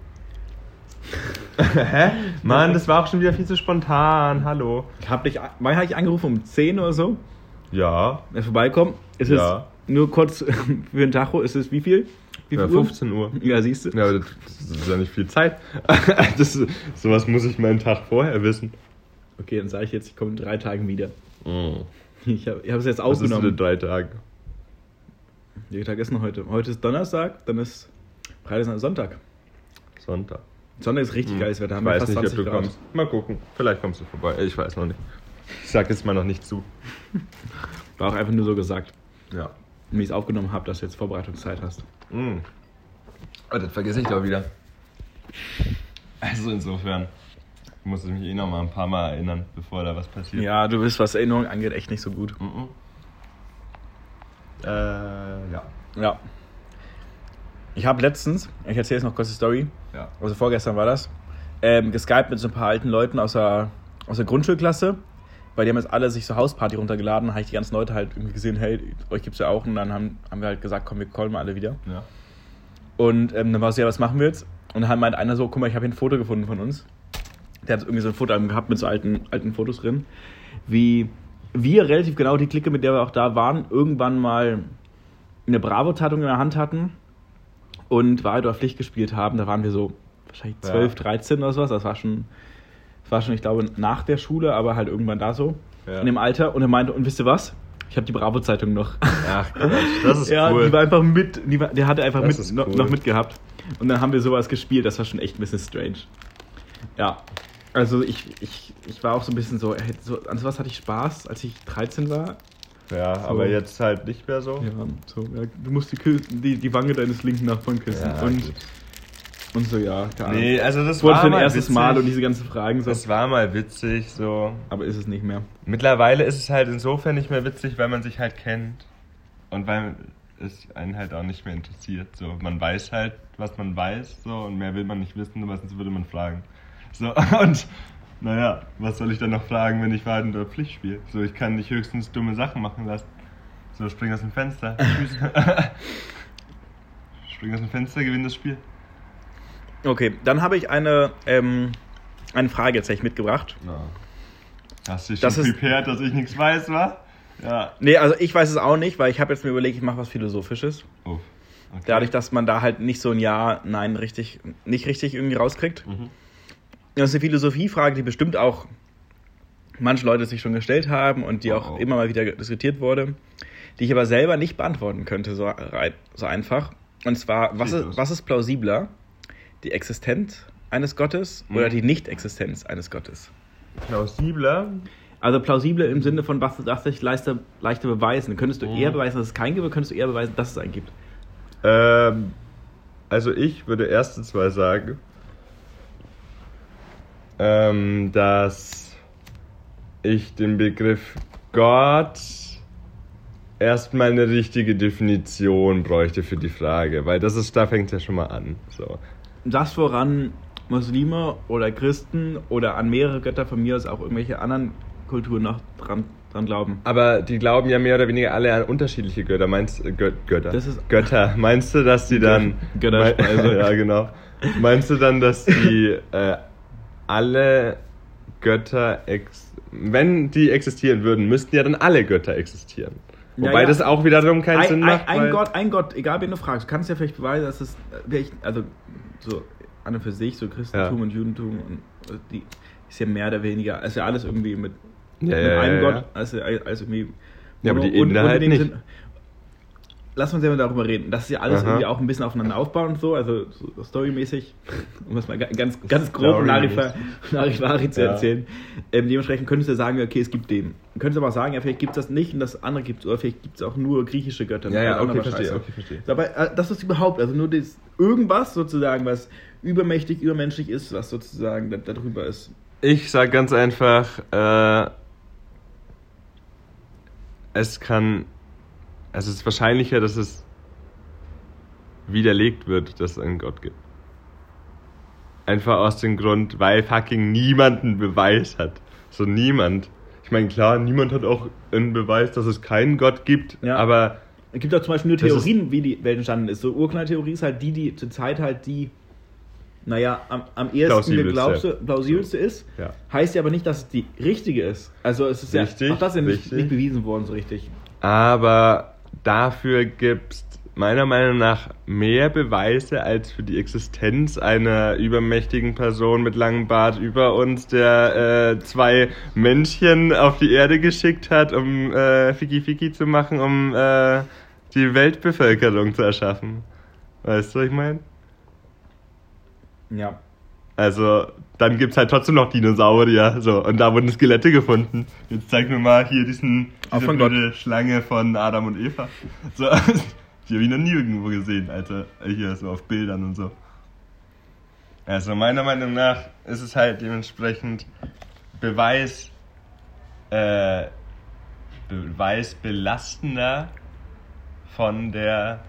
Hä? Mann, das war auch schon wieder viel zu spontan. Hallo. Wann habe ich angerufen? Um 10 oder so? Ja. Vorbeikommen? Ist es nur kurz für den Tacho? Ist es wie viel? Wie viel 15 Uhr. Ja, siehst du? Ja, aber das ist ja nicht viel Zeit. Sowas muss ich meinen Tag vorher wissen. Okay, dann sage ich jetzt, ich komme in 3 Tagen wieder. Mm. Ich hab es jetzt ausgenommen. Was ist denn 3 Tage? Welcher Tag ist denn heute? Heute ist Donnerstag, dann ist Freitag, Sonntag. Sonntag ist richtig geiles Wetter. Ich weiß nicht, ob du kommst. Mal gucken. Vielleicht kommst du vorbei. Ich weiß noch nicht. Ich sag jetzt mal noch nicht zu. War auch einfach nur so gesagt. Ja. Wie ich es aufgenommen habe, dass du jetzt Vorbereitungszeit hast. Oh, das vergesse ich doch wieder. Also insofern muss ich mich noch mal ein paar Mal erinnern, bevor da was passiert. Ja, du bist, was Erinnerung angeht, echt nicht so gut. Ja. Ich habe letztens, ich erzähle jetzt noch kurz die Story, also vorgestern war das, geskypt mit so ein paar alten Leuten aus der Grundschulklasse, weil die haben jetzt alle sich so Hausparty runtergeladen, habe ich die ganzen Leute halt irgendwie gesehen, hey, euch gibt's ja auch, und dann haben wir halt gesagt, komm, wir callen mal alle wieder. Ja. Und dann war es so, ja, was machen wir jetzt? Und dann meint einer so, guck mal, ich habe hier ein Foto gefunden von uns. Der hat irgendwie so ein Foto gehabt mit so alten Fotos drin, wie wir relativ genau die Clique, mit der wir auch da waren, irgendwann mal eine Bravo-Zeitung in der Hand hatten und Wahrheit oder Pflicht gespielt haben. Da waren wir so wahrscheinlich 12, 13 oder sowas. Das war schon, ich glaube, nach der Schule, aber halt irgendwann da so, in dem Alter. Und er meinte, und wisst ihr was? Ich habe die Bravo-Zeitung noch. Ach Gott, das ist cool. Die war einfach der hatte einfach noch mitgehabt. Und dann haben wir sowas gespielt, das war schon echt ein bisschen strange. Ja, also ich war auch so ein bisschen so, an sowas hatte ich Spaß, als ich 13 war. Ja, so. Aber jetzt halt nicht mehr so. Ja, so, ja, du musst die Wange deines linken Nachbarn küssen und so, ja. Nee, also das wurde war für ein mal erstes witzig. Mal und diese ganzen Fragen. So. Das war mal witzig, so. Aber ist es nicht mehr. Mittlerweile ist es halt insofern nicht mehr witzig, weil man sich halt kennt. Und weil es einen halt auch nicht mehr interessiert. So, man weiß halt, was man weiß, so, und mehr will man nicht wissen, aber sonst würde man fragen. So, und naja, was soll ich dann noch fragen, wenn ich Wahrheit oder Pflicht spiele? So, ich kann dich höchstens dumme Sachen machen lassen. So, spring aus dem Fenster. Spring aus dem Fenster, gewinn das Spiel. Okay, dann habe ich eine Frage jetzt mitgebracht. Ja. Hast du dich schon prepared, dass ich nichts weiß, wa? Ja. Nee, also ich weiß es auch nicht, weil ich habe jetzt mir überlegt, ich mache was Philosophisches. Oh. Okay. Dadurch, dass man da halt nicht so ein Ja, Nein nicht richtig irgendwie rauskriegt. Das ist eine Philosophiefrage, die bestimmt auch manche Leute sich schon gestellt haben und die auch immer mal wieder diskutiert wurde, die ich aber selber nicht beantworten könnte, so einfach. Und zwar, was ist plausibler? Die Existenz eines Gottes oder die Nicht-Existenz eines Gottes? Plausibler? Also plausibler im Sinne von, was lässt sich leichter beweisen. Könntest du eher beweisen, dass es keinen gibt, oder könntest du eher beweisen, dass es einen gibt? Also ich würde erstens mal sagen, dass ich den Begriff Gott erstmal eine richtige Definition bräuchte für die Frage, weil da fängt es ja schon mal an. So. Das, woran Muslime oder Christen oder an mehrere Götter von mir aus auch irgendwelche anderen Kulturen noch dran glauben. Aber die glauben ja mehr oder weniger alle an unterschiedliche Götter. Götter. Meinst du, dass die dann... Götterspeise. Ja, genau. Meinst du dann, dass die alle Götter... wenn die existieren würden, müssten ja dann alle Götter existieren. Wobei das auch wiederum keinen Sinn macht. Ein Gott, egal wen du fragst, du kannst ja vielleicht beweisen, dass es also so an und für sich, so Christentum und Judentum und die ist ja mehr oder weniger, ist ja alles irgendwie mit einem Gott, also irgendwie. Ja, aber die Inder halt nicht. Lass uns ja mal darüber reden. Das ist ja alles irgendwie auch ein bisschen aufeinander aufbauen und so, also so storymäßig, um das mal ganz grob Larifari zu erzählen. Dementsprechend könntest du sagen, okay, es gibt den. Du könntest aber auch sagen, ja, vielleicht gibt es das nicht und das andere gibt es, oder vielleicht gibt es auch nur griechische Götter. Okay, verstehe. Aber das ist überhaupt, also nur das irgendwas sozusagen, was übermenschlich ist, was sozusagen darüber ist. Ich sage ganz einfach, es ist wahrscheinlicher, dass es widerlegt wird, dass es einen Gott gibt. Einfach aus dem Grund, weil fucking niemand einen Beweis hat. So niemand. Ich meine, klar, niemand hat auch einen Beweis, dass es keinen Gott gibt, aber... Es gibt auch zum Beispiel nur Theorien, wie die Welt entstanden ist. So Urknalltheorie ist halt die zur Zeit halt die, am ehesten plausibelste ist. Ja. Heißt ja aber nicht, dass es die richtige ist. Also es ist auch das ja nicht bewiesen worden so richtig. Aber dafür gibt es meiner Meinung nach mehr Beweise als für die Existenz einer übermächtigen Person mit langem Bart über uns, der 2 Männchen auf die Erde geschickt hat, um Fiki zu machen, um die Weltbevölkerung zu erschaffen. Weißt du, was ich meine? Ja. Also, dann gibt es halt trotzdem noch Dinosaurier. So, und da wurden Skelette gefunden. Jetzt zeig mir mal hier diese blöde Schlange von Adam und Eva. So, die habe ich noch nie irgendwo gesehen, Alter. Hier so auf Bildern und so. Also, meiner Meinung nach ist es halt dementsprechend beweisbelastender von der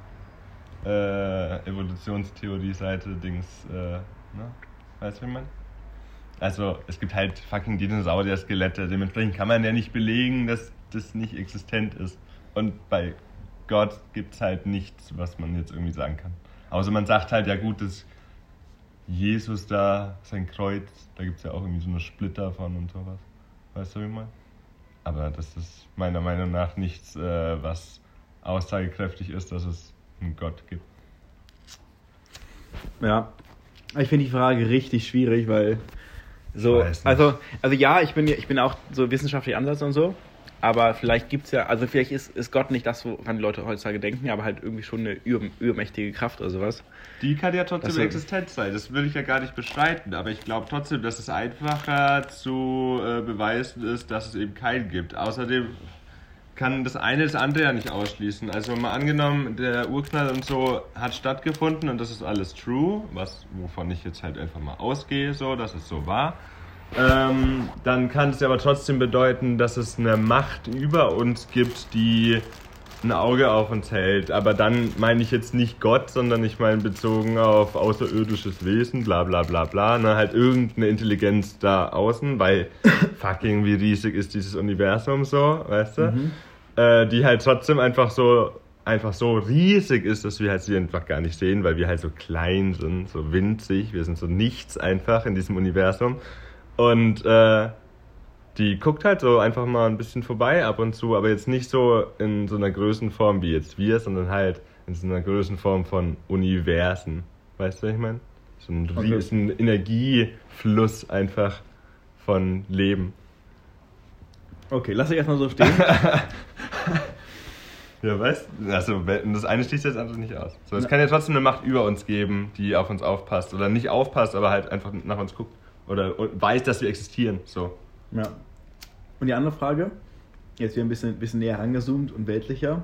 Evolutionstheorie-Seite Dings, ne? Weißt du, wie man? Also, es gibt halt fucking Dinosaurier-Skelette, dementsprechend kann man ja nicht belegen, dass das nicht existent ist. Und bei Gott gibt es halt nichts, was man jetzt irgendwie sagen kann. Außer man sagt halt, ja gut, dass Jesus da, sein Kreuz, da gibt es ja auch irgendwie so eine Splitter von und sowas. Weißt du, wie man? Aber das ist meiner Meinung nach nichts, was aussagekräftig ist, dass es einen Gott gibt. Ja, ich finde die Frage richtig schwierig, weil so, also ja, ich bin auch so wissenschaftlich Ansatz und so, aber vielleicht gibt's ja, also vielleicht ist Gott nicht das, woran die Leute heutzutage denken, aber halt irgendwie schon eine übermächtige Kraft oder sowas. Die kann ja trotzdem existent sein, das will ich ja gar nicht bestreiten, aber ich glaube trotzdem, dass es einfacher zu beweisen ist, dass es eben keinen gibt. Außerdem kann das eine das andere ja nicht ausschließen. Also mal angenommen, der Urknall und so hat stattgefunden und das ist alles true, wovon ich jetzt halt einfach mal ausgehe, so, dass es so war. Dann kann es aber trotzdem bedeuten, dass es eine Macht über uns gibt, die ein Auge auf uns hält. Aber dann meine ich jetzt nicht Gott, sondern ich meine bezogen auf außerirdisches Wesen, bla bla bla bla, ne, halt irgendeine Intelligenz da außen, weil fucking wie riesig ist dieses Universum so, weißt du? Die halt trotzdem einfach so riesig ist, dass wir halt sie einfach gar nicht sehen, weil wir halt so klein sind, so winzig, wir sind so nichts einfach in diesem Universum. Und die guckt halt so einfach mal ein bisschen vorbei ab und zu, aber jetzt nicht so in so einer Größenform wie jetzt wir, sondern halt in so einer Größenform von Universen. Weißt du, was ich meine? So ist ein Energiefluss einfach von Leben. Okay, lass dich erstmal so stehen. Ja, weißt du, also das eine schließt das andere nicht aus. So, es kann ja trotzdem eine Macht über uns geben, die auf uns aufpasst. Oder nicht aufpasst, aber halt einfach nach uns guckt. Oder weiß, dass wir existieren. So. Ja. Und die andere Frage, jetzt wieder ein bisschen näher rangezoomt und weltlicher.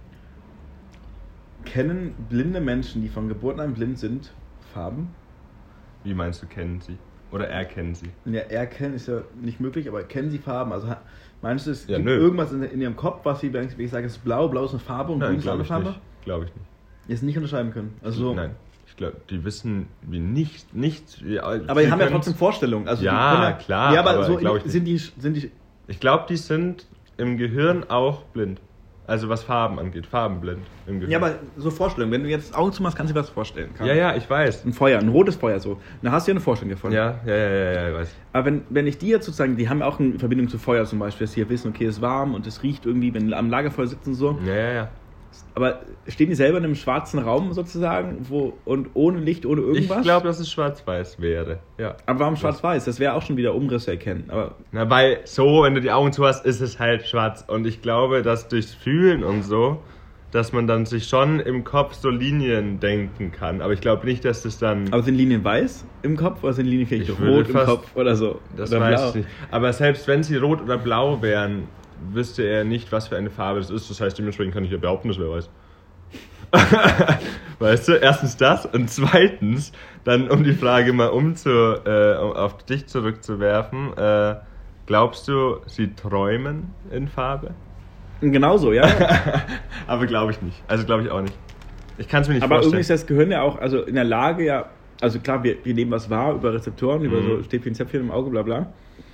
Kennen blinde Menschen, die von Geburt an blind sind, Farben? Wie meinst du, kennen sie? Oder erkennen sie? Ja, erkennen ist ja nicht möglich, aber kennen sie Farben? Also meinst du, es gibt nö. irgendwas in ihrem Kopf, was sie, wenn ich sage, es ist blau, blau ist eine Farbe und grün ist eine Farbe? Glaube ich nicht. Jetzt nicht unterscheiden können. Also Nein, ich glaube, die wissen wie nicht aber die haben ja trotzdem Vorstellungen. Also ja, klar. Ja, aber so ich sind die. Ich glaube, die sind im Gehirn auch blind. Also was Farben angeht, farbenblind im Gehirn. Ja, aber so Vorstellungen, wenn du jetzt Augen zumachst, kannst du dir was vorstellen. Ja, ich weiß. Ein Feuer, ein rotes Feuer so. Da hast du ja eine Vorstellung davon. Ja, ich weiß. Aber wenn ich die jetzt sozusagen, die haben ja auch eine Verbindung zu Feuer zum Beispiel, dass sie ja wissen, okay, es ist warm und es riecht irgendwie, wenn die am Lagerfeuer sitzen und so. Ja. Aber stehen die selber in einem schwarzen Raum sozusagen, und ohne Licht, ohne irgendwas? Ich glaube, dass es schwarz-weiß wäre, ja. Aber warum schwarz-weiß? Das wäre auch schon wieder Umrisse erkennen. Aber na, weil so, wenn du die Augen zu hast, ist es halt schwarz. Und ich glaube, dass durchs Fühlen und so, dass man dann sich schon im Kopf so Linien denken kann. Aber ich glaube nicht, dass das dann... Aber sind Linien weiß im Kopf oder sind Linien vielleicht rot im Kopf oder so? Das oder weiß blau? ich nicht. Aber selbst wenn sie rot oder blau wären, wüsste er nicht, was für eine Farbe das ist. Das heißt, dementsprechend kann ich ja behaupten, dass wer weiß. Weißt du, erstens das und zweitens, dann um die Frage mal auf dich zurückzuwerfen, glaubst du, sie träumen in Farbe? Genauso, ja. Aber glaube ich nicht. Also glaube ich auch nicht. Ich kann es mir nicht aber vorstellen. irgendwie ist das Gehirn ja auch also in der Lage, ja, also klar, wir nehmen was wahr über Rezeptoren, über so Stäbchen, Zäpfchen im Auge, bla bla.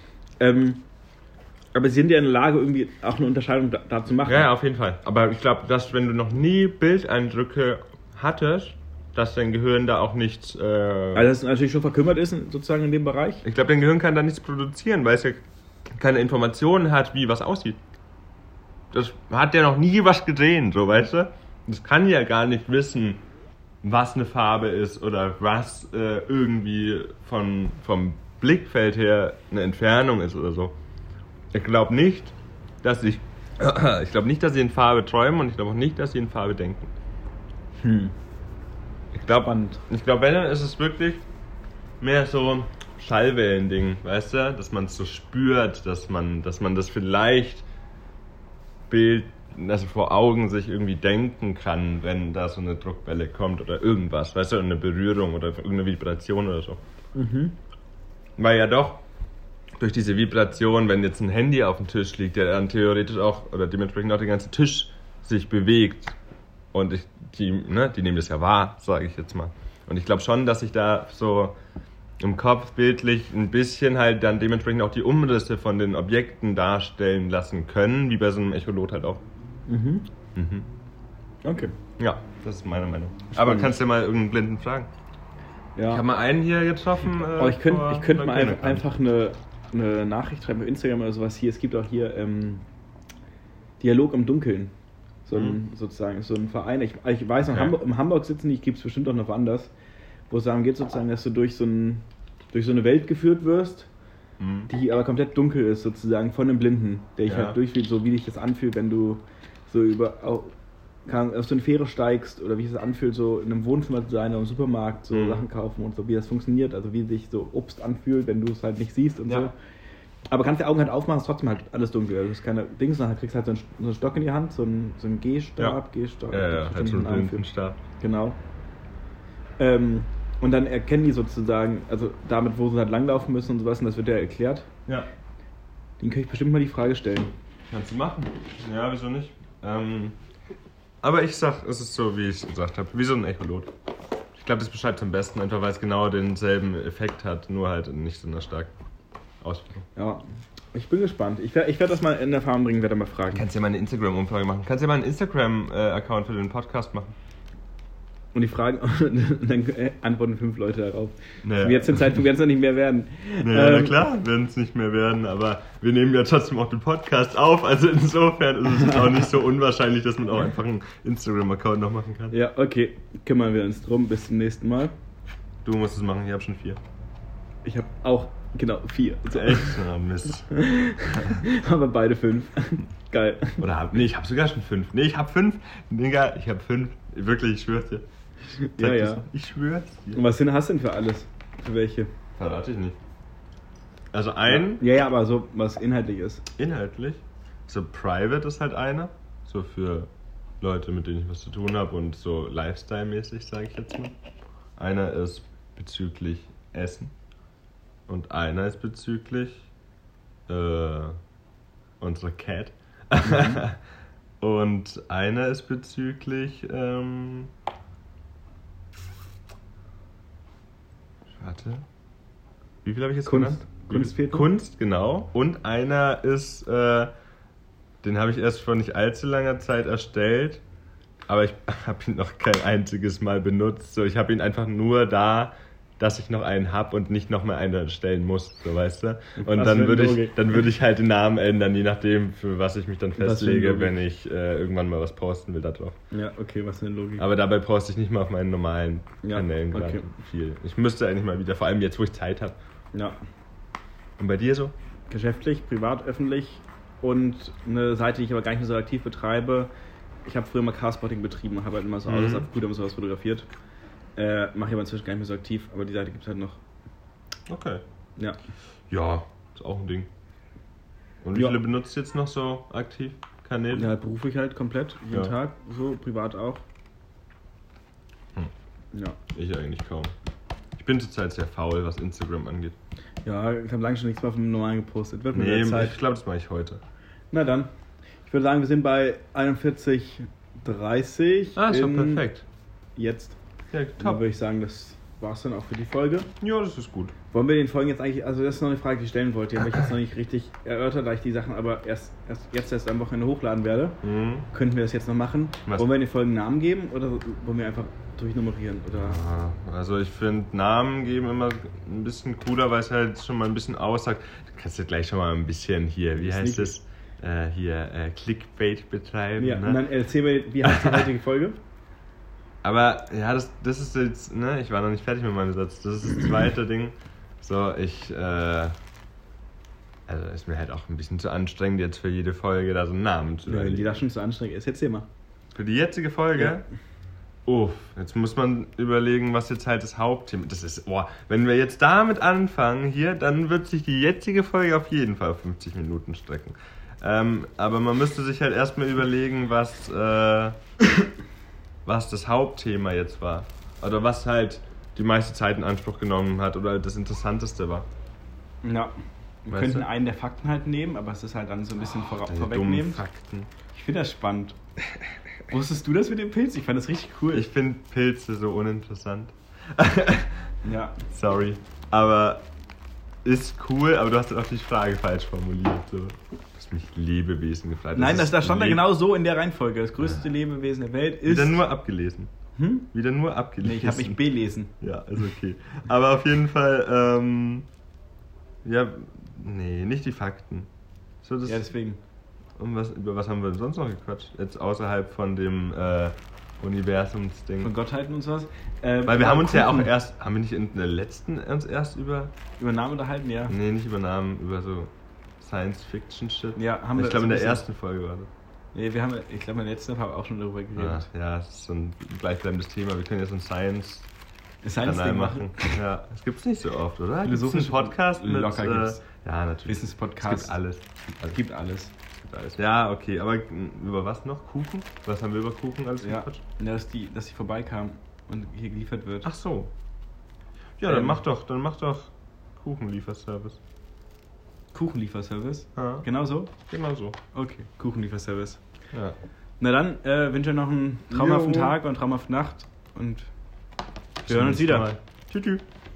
Aber sie sind ja in der Lage, irgendwie auch eine Unterscheidung da zu machen. Ja, auf jeden Fall. Aber ich glaube, dass wenn du noch nie Bildeindrücke hattest, dass dein Gehirn da auch nichts... Also dass es natürlich schon verkümmert ist, sozusagen in dem Bereich. Ich glaube, dein Gehirn kann da nichts produzieren, weil es ja keine Informationen hat, wie was aussieht. Das hat ja noch nie was gesehen, so, weißt du? Das kann ja gar nicht wissen, was eine Farbe ist oder was irgendwie vom Blickfeld her eine Entfernung ist oder so. Ich glaube nicht, dass sie in Farbe träumen und ich glaube auch nicht, dass sie in Farbe denken. Ich glaube, wenn, dann ist es wirklich mehr so Schallwellen-Ding, weißt du? Dass man es so spürt, dass man das vielleicht also vor Augen sich irgendwie denken kann, wenn da so eine Druckwelle kommt oder irgendwas, weißt du? Eine Berührung oder irgendeine Vibration oder so. Weil ja doch durch diese Vibration, wenn jetzt ein Handy auf dem Tisch liegt, der dann theoretisch auch oder dementsprechend auch der ganze Tisch sich bewegt und die nehmen das ja wahr, sage ich jetzt mal. Und ich glaube schon, dass sich da so im Kopf bildlich ein bisschen halt dann dementsprechend auch die Umrisse von den Objekten darstellen lassen können, wie bei so einem Echolot halt auch. Okay. Ja, das ist meine Meinung. Aber kannst du mal irgendeinen Blinden fragen? Ja. Ich habe mal einen hier getroffen. Ich könnte mal einfach eine Nachricht schreiben auf Instagram oder sowas hier. Es gibt auch hier Dialog im Dunkeln. Sozusagen so ein Verein. Ich weiß noch, in Hamburg sitzen die, gibt es bestimmt auch noch woanders, wo es darum geht, sozusagen, dass du durch so eine Welt geführt wirst, die aber komplett dunkel ist, sozusagen, von einem Blinden, der ich halt durchführt, so wie sich das anfühlt, wenn du so auf so eine Fähre steigst oder wie sich das anfühlt, so in einem Wohnzimmer zu sein oder im Supermarkt so Sachen kaufen und so, wie das funktioniert, also wie sich so Obst anfühlt, wenn du es halt nicht siehst und so. Aber kannst die Augen halt aufmachen, ist trotzdem halt alles dunkel. Also es ist keine Dings, sondern kriegst halt so einen Stock in die Hand, so einen Gehstab. Ja, halt so einen Blindstab. Genau. Und dann erkennen die sozusagen, also damit, wo sie halt langlaufen müssen und sowas, und das wird ja erklärt. Ja. Den kann ich bestimmt mal die Frage stellen. Kannst du machen. Ja, wieso nicht? Aber ich sag, es ist so, wie ich gesagt habe, wie so ein Echolot. Ich glaube, das beschreibt es am besten, einfach weil es genau denselben Effekt hat, nur halt nicht so eine starke Ausführung. Ja, ich bin gespannt. Ich werd das mal in Erfahrung bringen, werde mal fragen. Kannst ja mal eine Instagram-Umfrage machen. Kannst ja mal einen Instagram-Account für den Podcast machen. Und die Fragen, dann antworten 5 Leute darauf. Naja. Jetzt zum Zeitpunkt werden es noch nicht mehr werden. Naja, na klar, werden es nicht mehr werden, aber wir nehmen ja trotzdem auch den Podcast auf, also insofern ist es auch nicht so unwahrscheinlich, dass man auch einfach einen Instagram-Account noch machen kann. Ja, okay, kümmern wir uns drum. Bis zum nächsten Mal. Du musst es machen, ich habe schon 4. Ich habe auch Genau, 4. So. Echt? Oh, Mist. Aber beide 5. Geil. Ich hab sogar schon 5. Nee, ich hab 5. Digga, ich hab 5. Wirklich, ich schwör's dir. Ja. Ich schwör's dir. Und was hast du denn für alles? Für welche? Verrate ich nicht. Also ein... Ja, aber so, was inhaltlich ist. Inhaltlich. So Private ist halt einer. So für Leute, mit denen ich was zu tun habe und so Lifestyle-mäßig, sage ich jetzt mal. Einer ist bezüglich Essen. Und einer ist bezüglich unserer Cat. Und einer ist bezüglich warte. Wie viel habe ich jetzt Kunst. genannt? Kunst fehlt noch? Kunst, genau. Und einer ist, den habe ich erst vor nicht allzu langer Zeit erstellt, aber ich habe ihn noch kein einziges Mal benutzt. So, ich habe ihn einfach nur da, dass ich noch einen habe und nicht noch mal einen erstellen muss, so weißt du. Und dann würde ich halt den Namen ändern, je nachdem, für was ich mich dann festlege, wenn ich irgendwann mal was posten will da drauf. Ja, okay, was für eine Logik. Aber dabei poste ich nicht mal auf meinen normalen Kanälen gerade okay. viel. Ich müsste eigentlich mal wieder, vor allem jetzt, wo ich Zeit habe. Ja. Und bei dir so? Geschäftlich, privat, öffentlich und eine Seite, die ich aber gar nicht mehr so aktiv betreibe. Ich habe früher mal Carspotting betrieben und habe halt immer so Autos abgeholt und sowas fotografiert. Mache ich aber inzwischen gar nicht mehr so aktiv, aber die Seite gibt es halt noch. Okay. Ja. Ja, ist auch ein Ding. Und wie viele benutzt du jetzt noch so aktiv? Kanäle? Ja, beruflich halt komplett, jeden Tag, so, privat auch. Ja. Ich eigentlich kaum. Ich bin zurzeit sehr faul, was Instagram angeht. Ja, ich habe lange schon nichts mehr vom Normalen gepostet. Wird Nee, ich glaube, das mache ich heute. Na dann. Ich würde sagen, wir sind bei 41:30. Ah, ist schon perfekt. Jetzt. Ja, Dann top. würde ich sagen, das war's dann auch für die Folge. Ja, das ist gut. Wollen wir den Folgen jetzt eigentlich, also das ist noch eine Frage, die ich stellen wollte, die habe ich jetzt noch nicht richtig erörtert, da ich die Sachen aber erst am Wochenende hochladen werde. Könnten wir das jetzt noch machen? Was? Wollen wir den Folgen Namen geben oder wollen wir einfach durchnummerieren? Oder? Also ich finde Namen geben immer ein bisschen cooler, weil es halt schon mal ein bisschen aussagt. Du kannst ja gleich schon mal ein bisschen hier, wie heißt es? Clickbait betreiben. Ja, ne? und dann erzähl mir, wie heißt die heutige Folge? Aber ja, das ist jetzt, ne, ich war noch nicht fertig mit meinem Satz. Das ist das zweite Ding. So, also ist mir halt auch ein bisschen zu anstrengend, jetzt für jede Folge da so einen Namen zu Wenn überlegen. die da schon zu anstrengend ist, erzähl mal. Für die jetzige Folge? Ja. Jetzt muss man überlegen, was jetzt halt das Hauptthema ist. Wenn wir jetzt damit anfangen hier, dann wird sich die jetzige Folge auf jeden Fall auf 50 Minuten strecken. Aber man müsste sich halt erstmal überlegen, was das Hauptthema jetzt war. Oder was halt die meiste Zeit in Anspruch genommen hat oder das Interessanteste war. Ja. Wir könnten einen der Fakten halt nehmen, aber es ist halt dann so ein bisschen vorwegnehmen. Fakten. Ich finde das spannend. Wusstest du das mit dem Pilz? Ich fand das richtig cool. Ich finde Pilze so uninteressant. Ja. Sorry. Aber ist cool, aber du hast auch die Frage falsch formuliert. So. Du hast mich Lebewesen gefragt. Nein, da stand da genau so in der Reihenfolge. Das größte Lebewesen der Welt ist... Wieder nur abgelesen. Wieder nur abgelesen. Nee, ich habe mich belesen. Ja, ist okay. Aber auf jeden Fall, nicht die Fakten. So, Ja, deswegen. Und über was haben wir denn sonst noch gequatscht? Jetzt außerhalb von dem Universumsding. Von Gottheiten und sowas. Weil wir haben uns ja auch erst, haben wir nicht in der letzten uns erst über Namen unterhalten, ja. Nee, nicht über Namen, über so Science-Fiction-Shit. Ja, haben wir. Ich glaube, in der so ersten Folge war das. Nee, ich glaube, in der letzten haben wir auch schon darüber geredet. Ja, das ist so ein gleichbleibendes Thema. Wir können jetzt so einen Science-Kanal Science machen. Ja, das gibt's nicht so oft, oder? Philosophische Podcast mit... Locker gibt's. Ja, natürlich. Wissenspodcast. Es gibt alles. Es gibt alles. Ja, okay, aber über was noch? Kuchen? Was haben wir über Kuchen alles gequatscht? Ja, dass die vorbeikam und hier geliefert wird. Ach so. Ja, dann mach doch Kuchenlieferservice. Kuchenlieferservice? Ja. Genau so? Genau so. Okay, Kuchenlieferservice. Ja. Na dann, wünsche euch noch einen traumhaften Tag und traumhafte Nacht und wir hören uns wieder. Tschüss.